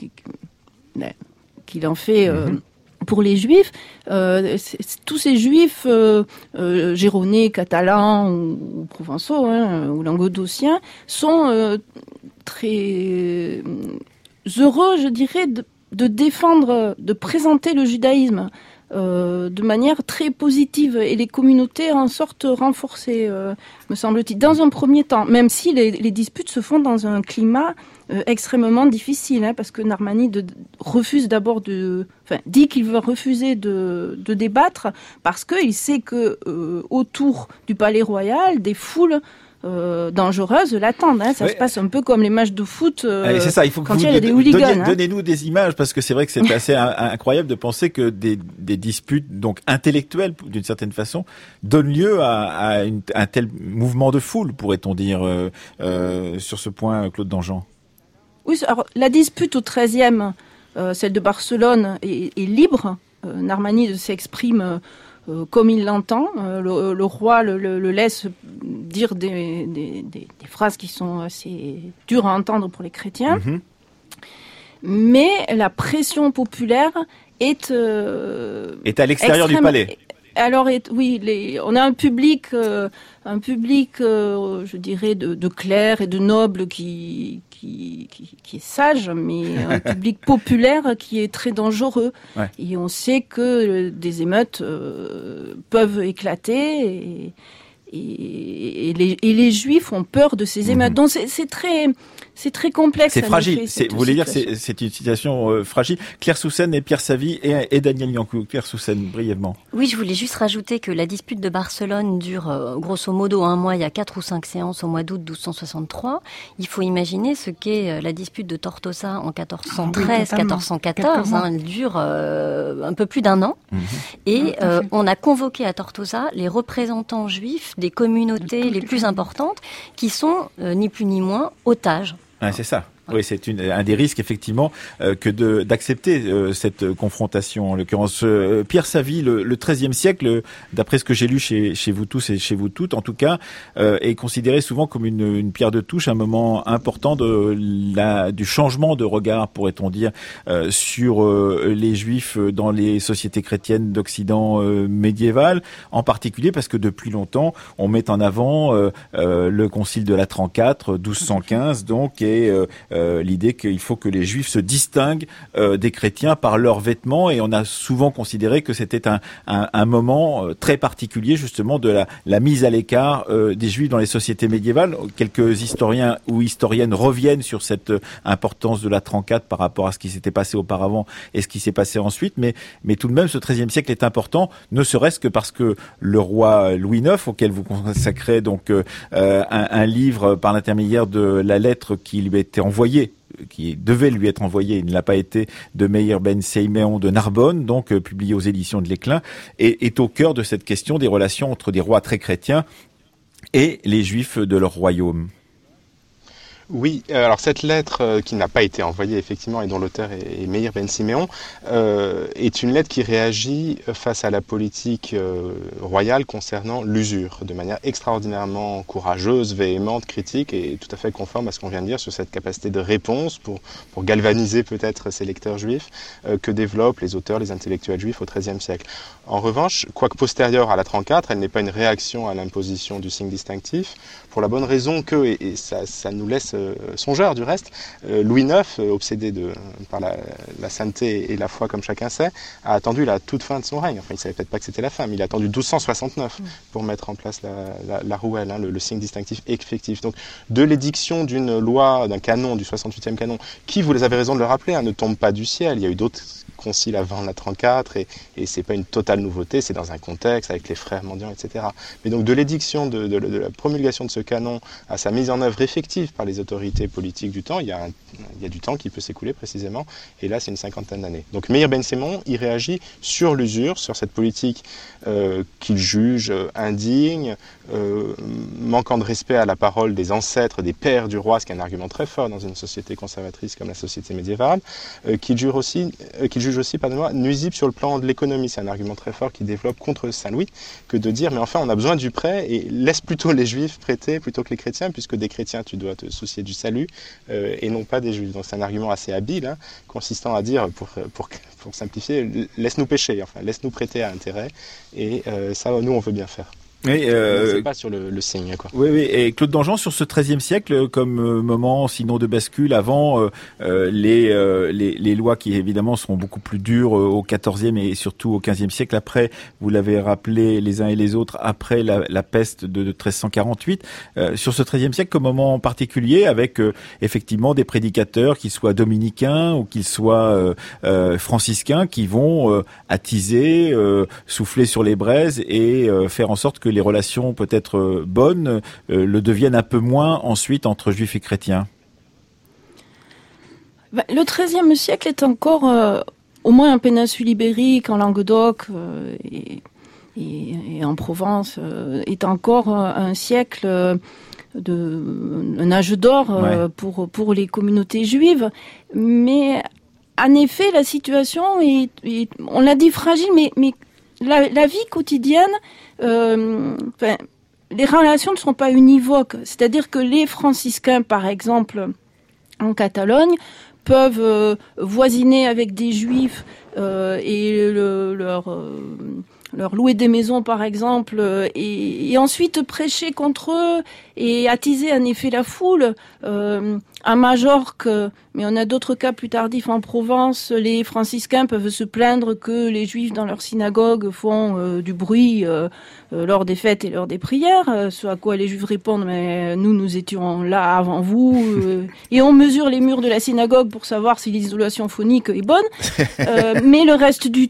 qu'il en fait pour les Juifs. Tous ces Juifs girondins, catalans ou provençaux ou languedociens sont très heureux, je dirais, de défendre, de présenter le judaïsme de manière très positive, et les communautés en sortent renforcées, me semble-t-il, dans un premier temps, même si les disputes se font dans un climat extrêmement difficile, parce que Narmanide refuse d'abord dit qu'il va refuser de débattre parce qu'il sait que autour du palais royal, des foules dangereuses l'attendent. Ça se passe un peu comme les matchs de foot c'est ça, il faut que quand il y a des hooligans. Donnez-nous des images, parce que c'est vrai que c'est assez incroyable de penser que des disputes donc intellectuelles, d'une certaine façon, donnent lieu à un tel mouvement de foule, pourrait-on dire, sur ce point, Claude Dangean. Oui, alors la dispute au XIIIe, celle de Barcelone, est libre. Narmanide s'exprime comme il l'entend. Le roi le laisse dire des phrases qui sont assez dures à entendre pour les chrétiens. Mais la pression populaire est à l'extérieur du palais. Alors on a un public, je dirais, de clercs et de nobles qui est sage, mais un public populaire qui est très dangereux. Et on sait que des émeutes peuvent éclater, et les Juifs ont peur de ces émeutes. Donc c'est très complexe. C'est fragile. Vous voulez dire que c'est une situation fragile. Claire Soussen et Pierre Savy et Daniel Yankou. Claire Soussen, brièvement. Oui, je voulais juste rajouter que la dispute de Barcelone dure grosso modo un mois. Il y a 4 ou 5 séances au mois d'août 1263. Il faut imaginer ce qu'est la dispute de Tortosa en 1413-1414. Elle dure un peu plus d'un an. Et on a convoqué à Tortosa les représentants juifs des communautés les plus importantes, qui sont ni plus ni moins otages. C'est ça. Oui, c'est un des risques, effectivement, que d'accepter cette confrontation. En l'occurrence, Pierre Savy, le XIIIe siècle, d'après ce que j'ai lu chez vous tous et chez vous toutes, en tout cas, est considéré souvent comme une pierre de touche, un moment important du changement de regard, pourrait-on dire, sur les Juifs dans les sociétés chrétiennes d'Occident médiéval, en particulier parce que depuis longtemps, on met en avant le Concile de Latran IV, 1215, donc, et l'idée qu'il faut que les Juifs se distinguent des chrétiens par leurs vêtements, et on a souvent considéré que c'était un moment très particulier justement de la mise à l'écart des Juifs dans les sociétés médiévales. Quelques historiens ou historiennes reviennent sur cette importance de la 34 par rapport à ce qui s'était passé auparavant et ce qui s'est passé ensuite, mais tout de même ce XIIIe siècle est important, ne serait-ce que parce que le roi Louis IX, auquel vous consacrez donc un livre par l'intermédiaire de la lettre qui lui était envoyée, qui devait lui être envoyé, il ne l'a pas été, de Meir ben Siméon de Narbonne, donc publié aux éditions de l'Éclin, et est au cœur de cette question des relations entre des rois très chrétiens et les Juifs de leur royaume. Oui, alors cette lettre qui n'a pas été envoyée effectivement et dont l'auteur est Meir ben Siméon est une lettre qui réagit face à la politique royale concernant l'usure de manière extraordinairement courageuse, véhémente, critique et tout à fait conforme à ce qu'on vient de dire sur cette capacité de réponse pour galvaniser peut-être ces lecteurs juifs que développent les auteurs, les intellectuels juifs au XIIIe siècle. En revanche, quoique postérieure à la 34, elle n'est pas une réaction à l'imposition du signe distinctif pour la bonne raison que, et ça nous laisse songeur du reste, Louis IX, obsédé par la sainteté et la foi comme chacun sait, a attendu la toute fin de son règne. Enfin, il ne savait peut-être pas que c'était la fin, mais il a attendu 1269 pour mettre en place la rouelle, le signe distinctif effectif. Donc, de l'édiction d'une loi, d'un canon, du 68e canon, qui, vous avez raison de le rappeler, ne tombe pas du ciel. Il y a eu d'autres conciles avant la 34 et c'est pas une totale nouveauté, c'est dans un contexte avec les frères mendiants, etc. Mais donc de l'édiction, de la promulgation de ce canon à sa mise en œuvre effective par les autorités politiques du temps, il y a du temps qui peut s'écouler précisément, et là c'est une cinquantaine d'années. Donc Meir ben Siméon, il réagit sur l'usure, sur cette politique qu'il juge indigne, manquant de respect à la parole des ancêtres, des pères du roi, ce qui est un argument très fort dans une société conservatrice comme la société médiévale, qu'il juge aussi nuisible sur le plan de l'économie. C'est un argument très fort qui développe contre Saint-Louis, que de dire mais enfin on a besoin du prêt et laisse plutôt les Juifs prêter plutôt que les chrétiens, puisque des chrétiens tu dois te soucier du salut et non pas des Juifs. Donc c'est un argument assez habile, consistant à dire, pour simplifier, laisse-nous pécher, enfin laisse-nous prêter à intérêt, et ça nous on veut bien faire. Oui, c'est pas sur le signe, quoi. Oui, et Claude Dangean, sur ce XIIIe siècle, comme moment, sinon de bascule, avant les lois qui évidemment seront beaucoup plus dures au XIVe et surtout au XVe siècle, après, vous l'avez rappelé les uns et les autres, après la peste de 1348, sur ce XIIIe siècle, comme moment particulier, avec effectivement des prédicateurs, qu'ils soient dominicains ou qu'ils soient franciscains, qui vont attiser, souffler sur les braises et faire en sorte que les relations peut-être bonnes le deviennent un peu moins ensuite entre juifs et chrétiens. Le XIIIe siècle est encore, au moins en péninsule ibérique, en Languedoc et en Provence, est encore un siècle un âge d'or pour les communautés juives. Mais en effet, la situation est on l'a dit, fragile, mais la vie quotidienne, les relations ne sont pas univoques. C'est-à-dire que les franciscains, par exemple, en Catalogne, peuvent voisiner avec des juifs et leur louer des maisons, par exemple, et ensuite prêcher contre eux et attiser en effet la foule. À Majorque, mais on a d'autres cas plus tardifs en Provence, les franciscains peuvent se plaindre que les juifs dans leur synagogue font du bruit lors des fêtes et lors des prières, ce à quoi les juifs répondent mais nous étions là avant vous et on mesure les murs de la synagogue pour savoir si l'isolation phonique est bonne. Mais le reste du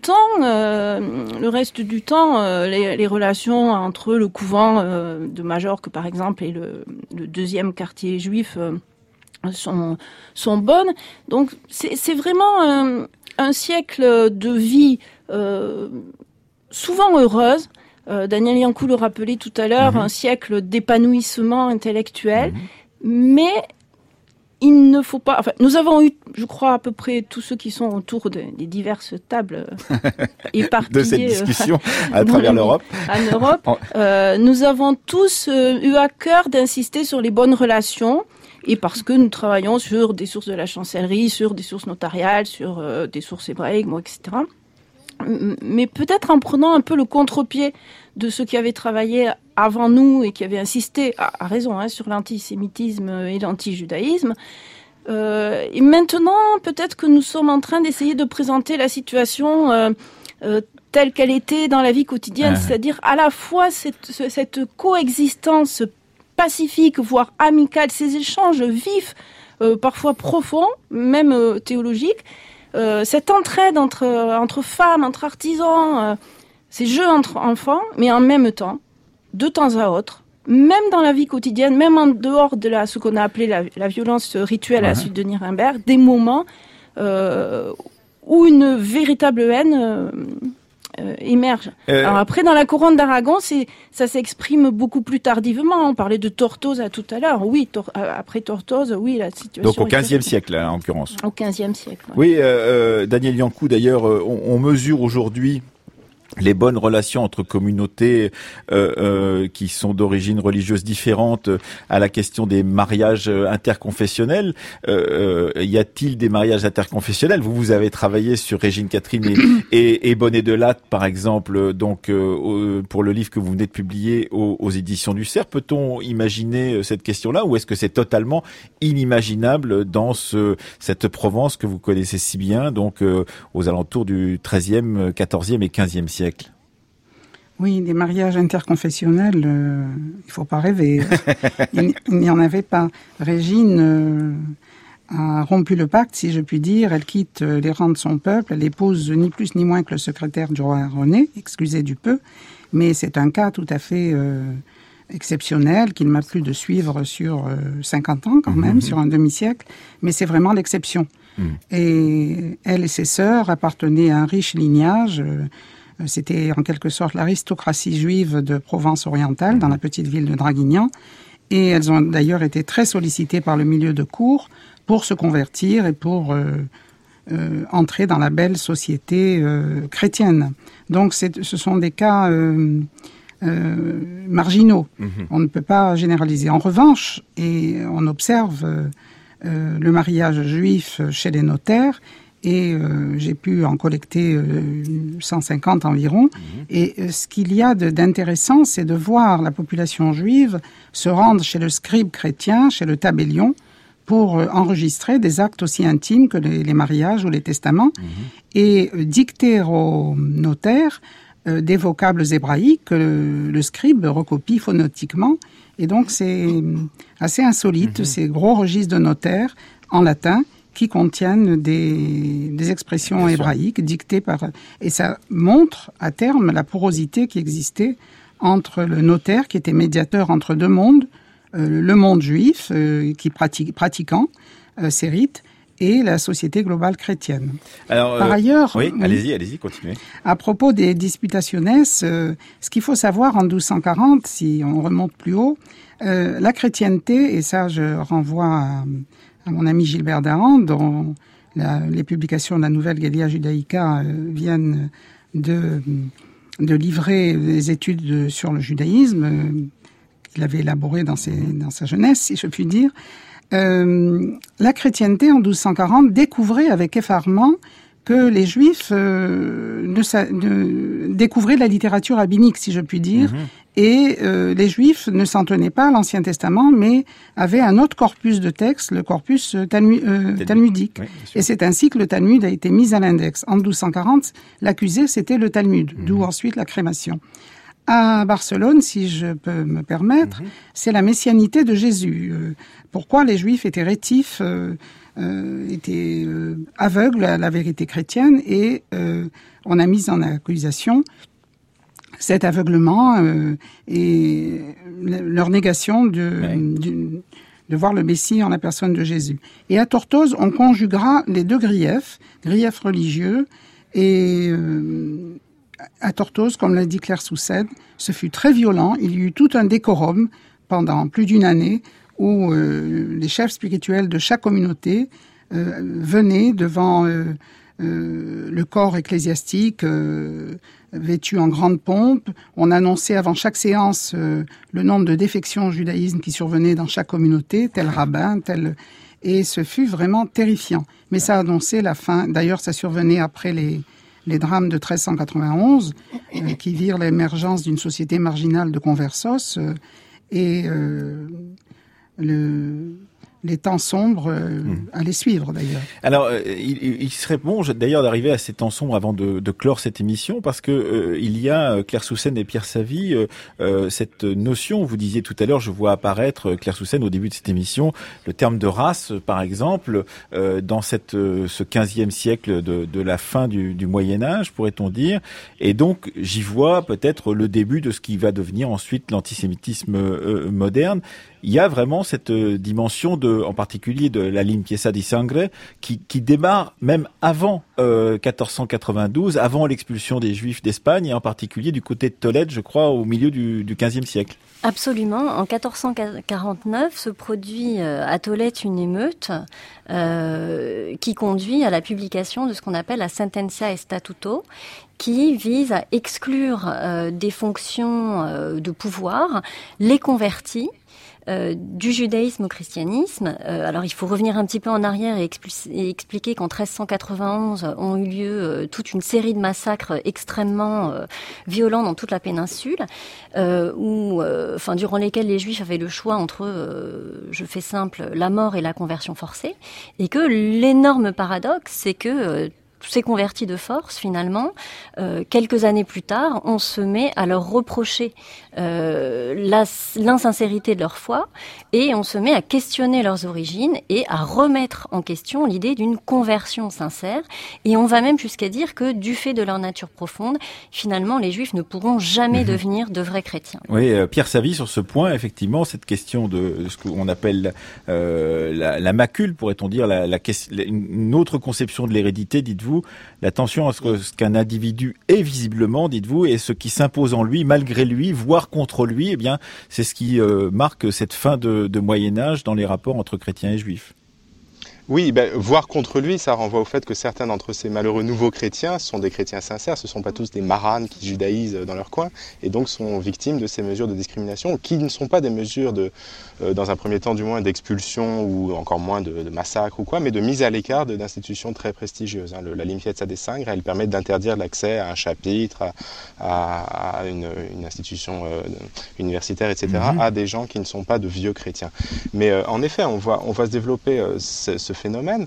temps, les relations entre le couvent de Majorque par exemple et le deuxième quartier juif sont bonnes. Donc c'est vraiment un siècle de vie souvent heureuse. Daniel Yankou le rappelait tout à l'heure, un siècle d'épanouissement intellectuel, mais il ne faut pas... Enfin, nous avons eu, je crois, à peu près tous ceux qui sont autour des diverses tables éparpillées... de cette discussion à travers l'Europe. En Europe, nous avons tous eu à cœur d'insister sur les bonnes relations, et parce que nous travaillons sur des sources de la chancellerie, sur des sources notariales, sur des sources hébraïques, etc. Mais peut-être en prenant un peu le contre-pied de ceux qui avaient travaillé avant nous et qui avaient insisté, à raison, sur l'antisémitisme et l'antijudaïsme, Et maintenant, peut-être que nous sommes en train d'essayer de présenter la situation telle qu'elle était dans la vie quotidienne, c'est-à-dire à la fois cette coexistence pacifique, voire amicale, ces échanges vifs, parfois profonds, même théologiques, cette entraide entre femmes, entre artisans, ces jeux entre enfants, mais en même temps, de temps à autre, même dans la vie quotidienne, même en dehors de ce qu'on a appelé la violence rituelle à la suite de Nuremberg, des moments où une véritable haine émerge. Alors après, dans la couronne d'Aragon, ça s'exprime beaucoup plus tardivement. On parlait de Tortosa tout à l'heure. Oui, après Tortosa, oui, la situation... Donc au XVe siècle, en l'occurrence. Au XVe siècle, oui. Oui, Daniel Yankou, d'ailleurs, on mesure aujourd'hui les bonnes relations entre communautés qui sont d'origine religieuse différente à la question des mariages interconfessionnels. Y a-t-il des mariages interconfessionnels ? Vous avez travaillé sur Régine Catherine et Bonnet de Latte, par exemple, donc pour le livre que vous venez de publier aux éditions du Cerf. Peut-on imaginer cette question-là, ou est-ce que c'est totalement inimaginable dans cette Provence que vous connaissez si bien, donc aux alentours du XIIIe, XIVe et XVe siècle? Oui, des mariages interconfessionnels, il faut pas rêver. Il n'y en avait pas. Régine a rompu le pacte, si je puis dire. Elle quitte les rangs de son peuple. Elle épouse ni plus ni moins que le secrétaire du roi René, excusez du peu. Mais c'est un cas tout à fait exceptionnel qu'il m'a plu de suivre sur 50 ans quand même, sur un demi-siècle. Mais c'est vraiment l'exception. Et elle et ses sœurs appartenaient à un riche lignage. C'était en quelque sorte l'aristocratie juive de Provence orientale, dans la petite ville de Draguignan. Et elles ont d'ailleurs été très sollicitées par le milieu de cour pour se convertir et pour entrer dans la belle société chrétienne. Donc ce sont des cas marginaux. On ne peut pas généraliser. En revanche, et on observe le mariage juif chez les notaires, et j'ai pu en collecter 150 environ. Et ce qu'il y a d'intéressant, c'est de voir la population juive se rendre chez le scribe chrétien, chez le tabellion, pour enregistrer des actes aussi intimes que les mariages ou les testaments, et dicter au notaire des vocables hébraïques que le scribe recopie phonétiquement. Et donc c'est assez insolite, ces gros registres de notaires en latin, qui contiennent des expressions hébraïques dictées par... Et ça montre à terme la porosité qui existait entre le notaire, qui était médiateur entre deux mondes, le monde juif, qui pratiquant ces rites, et la société globale chrétienne. Alors, par ailleurs... Oui, allez-y, continuez. À propos des Disputationes, ce qu'il faut savoir en 1240, si on remonte plus haut, la chrétienté, et ça je renvoie à mon ami Gilbert Dahan, dont les publications de la Nouvelle Gallia Judaica viennent de livrer des études sur le judaïsme qu'il avait élaboré dans sa jeunesse, si je puis dire. La chrétienté, en 1240, découvrait avec effarement que les Juifs découvraient la littérature rabbinique, si je puis dire, et les Juifs ne s'en tenaient pas à l'Ancien Testament, mais avaient un autre corpus de textes, le corpus talmudique. Oui, et c'est ainsi que le Talmud a été mis à l'index. En 1240, l'accusé, c'était le Talmud, d'où ensuite la crémation. À Barcelone, si je peux me permettre, c'est la messianité de Jésus. Pourquoi les Juifs étaient rétifs, étaient aveugles à la vérité chrétienne, et on a mis en accusation cet aveuglement et leur négation de voir le Messie en la personne de Jésus. Et à Tortosa, on conjuguera les deux griefs religieux, et à Tortosa, comme l'a dit Claire Souced, ce fut très violent. Il y eut tout un décorum pendant plus d'une année où les chefs spirituels de chaque communauté venaient devant le corps ecclésiastique vêtu en grande pompe. On annonçait avant chaque séance le nombre de défections au judaïsme qui survenaient dans chaque communauté, tel rabbin, tel... Et ce fut vraiment terrifiant. Mais ça annonçait la fin. D'ailleurs, ça survenait après les drames de 1391 qui virent l'émergence d'une société marginale de conversos et les temps sombres à les suivre d'ailleurs. Alors, il serait bon d'ailleurs d'arriver à ces temps sombres avant de clore cette émission, parce que il y a Claire Soussen et Pierre Savy, cette notion, vous disiez tout à l'heure, je vois apparaître Claire Soussen au début de cette émission, le terme de race, par exemple, dans ce 15e siècle de la fin du Moyen-Âge, pourrait-on dire, et donc j'y vois peut-être le début de ce qui va devenir ensuite l'antisémitisme moderne. Il y a vraiment cette dimension en particulier de la limpieza di sangue, qui démarre même avant 1492, avant l'expulsion des Juifs d'Espagne, et en particulier du côté de Tolède, je crois, au milieu du XVe siècle. Absolument. En 1449 se produit à Tolède une émeute qui conduit à la publication de ce qu'on appelle la Sentencia Estatuto, qui vise à exclure des fonctions de pouvoir les convertis du judaïsme au christianisme. Alors il faut revenir un petit peu en arrière et expliquer qu'en 1391 ont eu lieu toute une série de massacres extrêmement violents dans toute la péninsule, durant lesquels les Juifs avaient le choix entre, je fais simple, la mort et la conversion forcée, et que l'énorme paradoxe, c'est que tous ces convertis de force, finalement, quelques années plus tard, on se met à leur reprocher l'insincérité de leur foi, et on se met à questionner leurs origines et à remettre en question l'idée d'une conversion sincère. Et on va même jusqu'à dire que, du fait de leur nature profonde, finalement, les Juifs ne pourront jamais devenir de vrais chrétiens. Oui, Pierre Savy, sur ce point, effectivement, cette question de ce qu'on appelle la macule, pourrait-on dire, une autre conception de l'hérédité, dites-vous, l'attention à ce qu'un individu est visiblement, dites-vous, et ce qui s'impose en lui, malgré lui, voire contre lui, eh bien, c'est ce qui marque cette fin de Moyen-Âge dans les rapports entre chrétiens et juifs. Oui, voir contre lui, ça renvoie au fait que certains d'entre ces malheureux nouveaux chrétiens sont des chrétiens sincères, ce ne sont pas tous des maranes qui judaïsent dans leur coin, et donc sont victimes de ces mesures de discrimination, qui ne sont pas des mesures dans un premier temps du moins, d'expulsion ou encore moins de massacre ou quoi, mais de mise à l'écart d'institutions très prestigieuses. La limpieza di sangue, elle permet d'interdire l'accès à un chapitre, à une institution universitaire, etc., à des gens qui ne sont pas de vieux chrétiens. Mais en effet, on voit se développer ce phénomène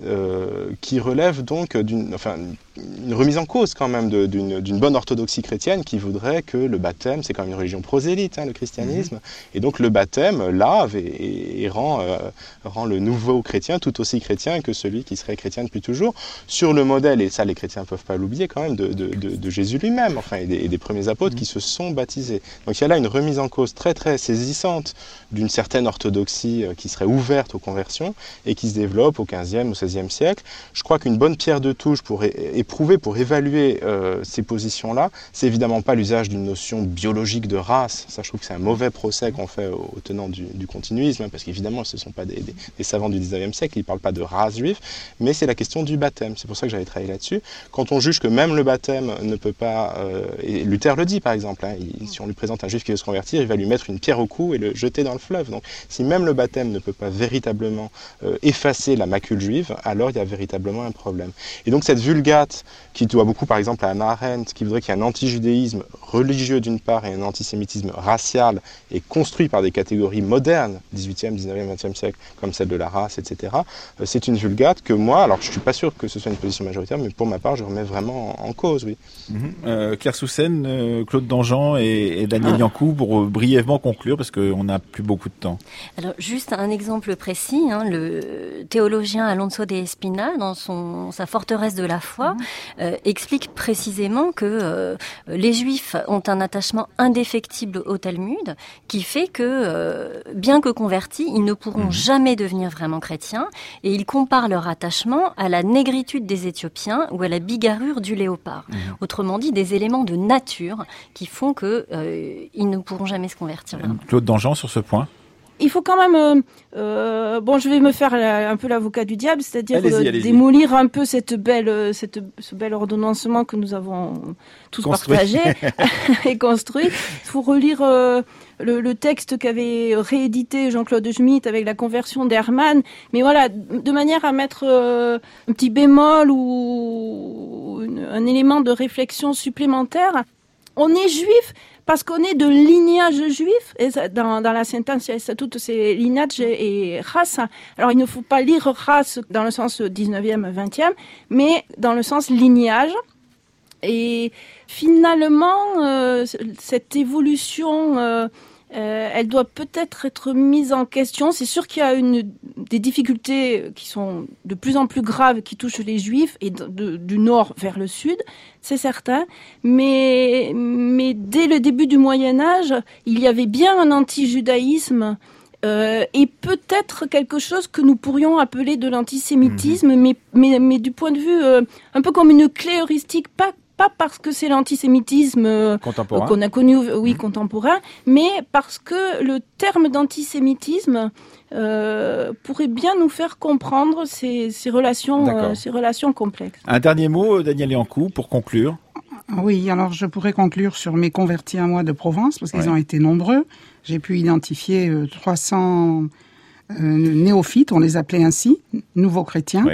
qui relève donc d'une remise en cause quand même d'une bonne orthodoxie chrétienne qui voudrait que le baptême, c'est quand même une religion prosélyte, le christianisme, et donc le baptême lave et rend le nouveau chrétien tout aussi chrétien que celui qui serait chrétien depuis toujours, sur le modèle, et ça les chrétiens ne peuvent pas l'oublier quand même, de Jésus lui-même, et des premiers apôtres qui se sont baptisés. Donc il y a là une remise en cause très très saisissante d'une certaine orthodoxie qui serait ouverte aux conversions et qui se développe au XVe, au XVIe siècle. Je crois qu'une bonne pierre de touche pour évaluer ces positions-là, c'est évidemment pas l'usage d'une notion biologique de race. Ça, je trouve que c'est un mauvais procès qu'on fait aux tenants du continuisme, parce qu'évidemment, ce ne sont pas des savants du XIXe siècle, ils ne parlent pas de race juive, mais c'est la question du baptême. C'est pour ça que j'avais travaillé là-dessus. Quand on juge que même le baptême ne peut pas... et Luther le dit, par exemple, si on lui présente un juif qui veut se convertir, il va lui mettre une pierre au cou et le jeter dans le fleuve. Donc, si même le baptême ne peut pas véritablement effacer la macule juive, alors il y a véritablement un problème. Et donc cette vulgate, qui doit beaucoup par exemple à Hannah Arendt, qui voudrait qu'il y ait un anti-judaïsme religieux d'une part et un antisémitisme racial, et construit par des catégories modernes, 18e, 19e, 20e siècle, comme celle de la race, etc., c'est une vulgate que moi, alors je ne suis pas sûr que ce soit une position majoritaire, mais pour ma part, je remets vraiment en cause, oui. Claire Soussen, Claude Danjean et Daniel Yankou, pour brièvement conclure, parce qu'on n'a plus beaucoup de temps. Alors, juste un exemple précis, le théologien Alonso de Espina, dans sa forteresse de la foi, explique précisément que les Juifs ont un attachement indéfectible au Talmud, qui fait que, bien que convertis, ils ne pourront jamais devenir vraiment chrétiens, et il compare leur attachement à la négritude des Éthiopiens ou à la bigarrure du léopard. Autrement dit, des éléments de nature qui font qu'ils ne pourront jamais se convertir. Claude Danjean, sur ce point? Il faut quand même, je vais me faire un peu l'avocat du diable, c'est-à-dire allez-y. démolir un peu ce bel ordonnancement que nous avons tous partagé et construit. Il faut relire le texte qu'avait réédité Jean-Claude Schmitt avec la conversion d'Hermann, mais voilà, de manière à mettre un petit bémol ou un élément de réflexion supplémentaire. On est juif parce qu'on est de lignage juif, et dans la sentence, il y a toutes ces lignages et races. Alors, il ne faut pas lire race dans le sens 19e, 20e, mais dans le sens lignage. Et finalement, cette évolution, elle doit peut-être être mise en question. C'est sûr qu'il y a des difficultés qui sont de plus en plus graves, qui touchent les Juifs, et du nord vers le sud, c'est certain. Mais dès le début du Moyen-Âge, il y avait bien un anti-judaïsme, et peut-être quelque chose que nous pourrions appeler de l'antisémitisme, mais du point de vue un peu comme une clé heuristique, pas parce que c'est l'antisémitisme qu'on a connu, contemporain, mais parce que le terme d'antisémitisme pourrait bien nous faire comprendre ces relations complexes. Un dernier mot, Daniel Yankou, pour conclure. Oui, alors je pourrais conclure sur mes convertis à moi de Provence, parce qu'ils ont été nombreux. J'ai pu identifier 300 néophytes, on les appelait ainsi, nouveaux chrétiens.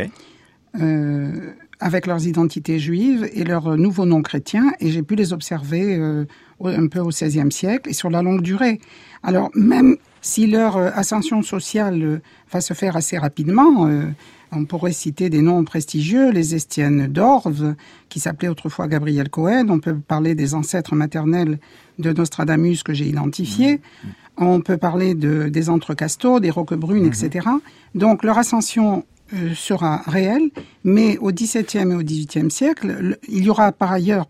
Avec leurs identités juives et leurs nouveaux noms chrétiens, et j'ai pu les observer un peu au XVIe siècle et sur la longue durée. Alors, même si leur ascension sociale va se faire assez rapidement, on pourrait citer des noms prestigieux, les Estiennes d'Orve, qui s'appelaient autrefois Gabriel Cohen, on peut parler des ancêtres maternels de Nostradamus que j'ai identifiés, on peut parler des Entrecasteaux, des Roquebrune, etc. Donc, leur ascension sera réel, mais au XVIIe et au XVIIIe siècle, il y aura par ailleurs,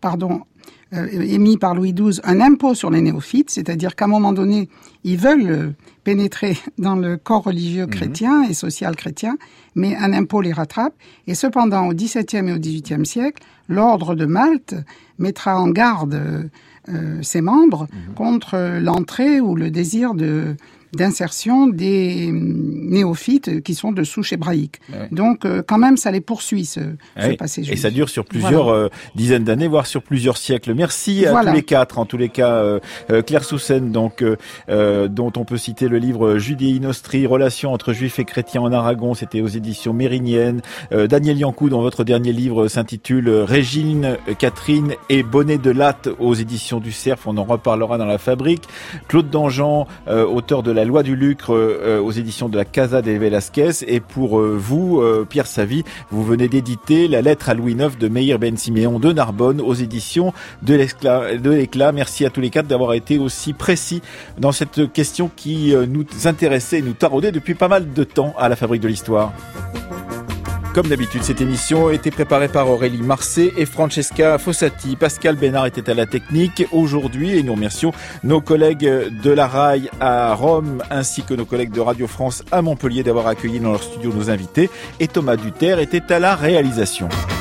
émis par Louis XII, un impôt sur les néophytes, c'est-à-dire qu'à un moment donné, ils veulent pénétrer dans le corps religieux chrétien et social chrétien, mais un impôt les rattrape. Et cependant, au XVIIe et au XVIIIe siècle, l'ordre de Malte mettra en garde ses membres contre l'entrée ou le désir d'insertion des néophytes qui sont de souche hébraïque. Donc, quand même, ça les poursuit, ce passé juif. Et ça dure sur plusieurs dizaines d'années, voire sur plusieurs siècles. Merci à tous les quatre. En tous les cas, Claire Soussen, donc, dont on peut citer le livre Judéi Nostri, Relations entre Juifs et Chrétiens en Aragon, c'était aux éditions Mériniennes. Daniel Yankou, dont votre dernier livre s'intitule Régine, Catherine et Bonnet de Latte, aux éditions du Cerf. On en reparlera dans la Fabrique. Claude Danjean, auteur de La Loi du Lucre, aux éditions de la Casa de Velasquez. Et pour vous, Pierre Savy, vous venez d'éditer La Lettre à Louis IX de Meir Ben Siméon de Narbonne, aux éditions de l'Éclat. Merci à tous les quatre d'avoir été aussi précis dans cette question qui nous intéressait et nous taraudait depuis pas mal de temps à la Fabrique de l'Histoire. Comme d'habitude, cette émission a été préparée par Aurélie Marcet et Francesca Fossati. Pascal Bénard était à la technique aujourd'hui et nous remercions nos collègues de la RAI à Rome ainsi que nos collègues de Radio France à Montpellier d'avoir accueilli dans leur studio nos invités. Et Thomas Duterre était à la réalisation.